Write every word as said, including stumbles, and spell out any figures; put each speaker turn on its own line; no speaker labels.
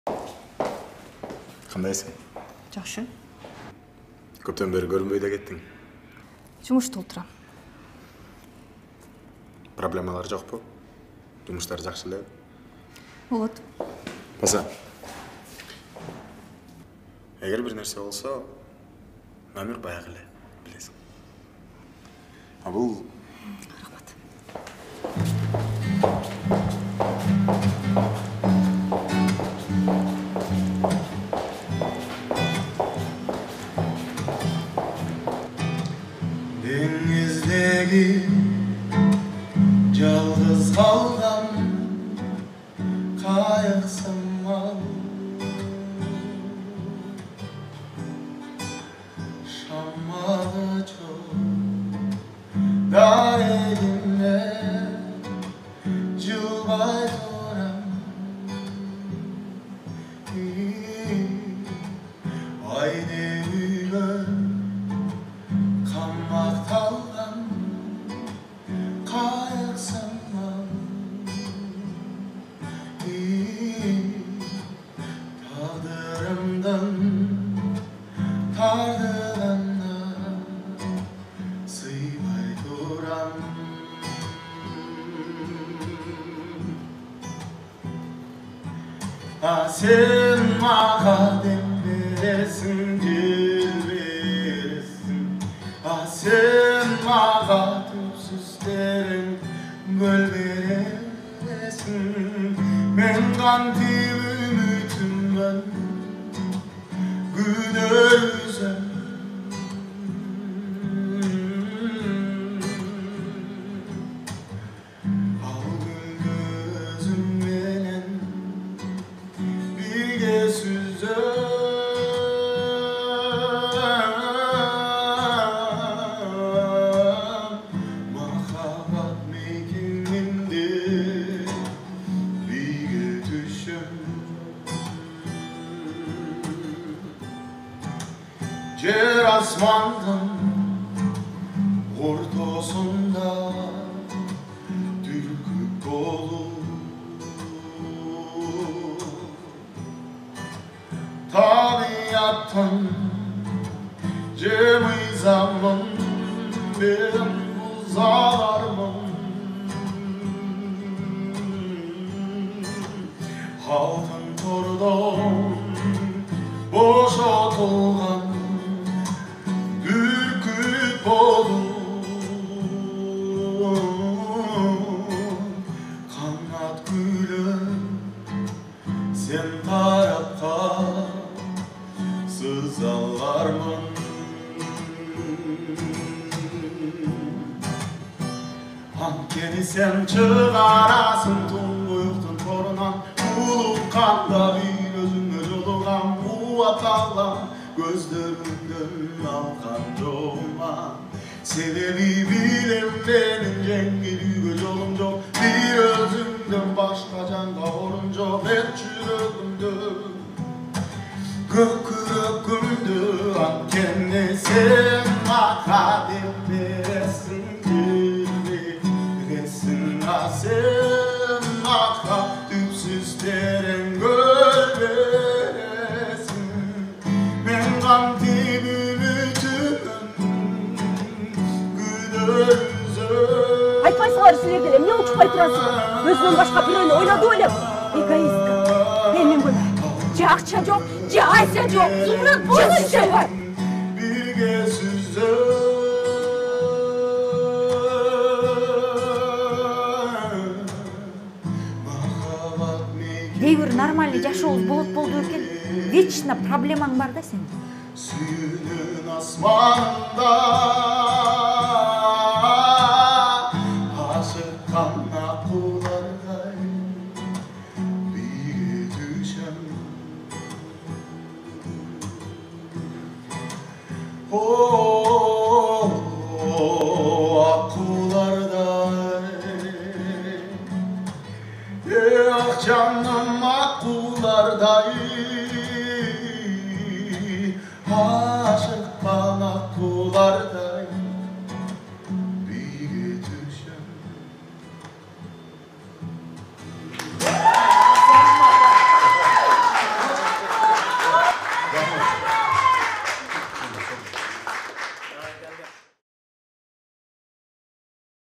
Кандайсың?
Жакшы.
Көптөн бери көрүнбөй да кеттиң.
Жумушта отурам.
Проблемалар жокпу? Жумуштар жакшы элеби?
Болот.
Баса. Эгер бир нерсе болсо, номер баягы эле, билесиң. А бул
Рахмат.
Dengizdeki жалғыз қалған қайықсың ал, шамалы жоқ дәлеліме жылбай тұрам. Айне үйлі қамақталған қайықсың ал, тағдырымдың тардығына сыймай тұрам. А сен маған дем бересің, жер бересің. А сен маған түпсіздерің гүл бересің. Мен қантип үмітімін күдерсің. Ал күндізім менен бірге сүзем. Махаббат мекенінде биге түшім. Жер асмандың ортасында түркіп толы, табиаттың жемизамын мен бұзалармын. Алтын тордан бошотылған бүркіт болып, қанат гүлім сен тарапқа сызалармын. Анткени сен чыгарасың туңгуюктун торунан, улукканда бир өзүңө жолугам, убаталам көздөрүңдөн алган жома. Себеби билем менин жеңилүүгө жолум жок, бир өзүңдөн башка жанга орун жок. Эт жүрөгүмдө көкүрөгүмдө анткени сен мага деп бересиң, бересиң. А сен мага түпсүз терең гүл бересиң. Мен кантип үмүтүмүн күдөрүзөм.
Айтпайсыңар силер деле, эмне учпай турасыңар? Өзүнөн башка бирөөнү ойлоду белем. Эгоистка. Менин күнөө. Же акча жок, же айса жок. Зумрат болушу бар.
Бирге сүзөм.
Дей бир нормальный жашообуз болот болду экен. Вечно проблемаң бар да сен.
Сүйүнүн асманында ашыккан акулардай биге түшөм. О, акулардай, ак жаным акулардай.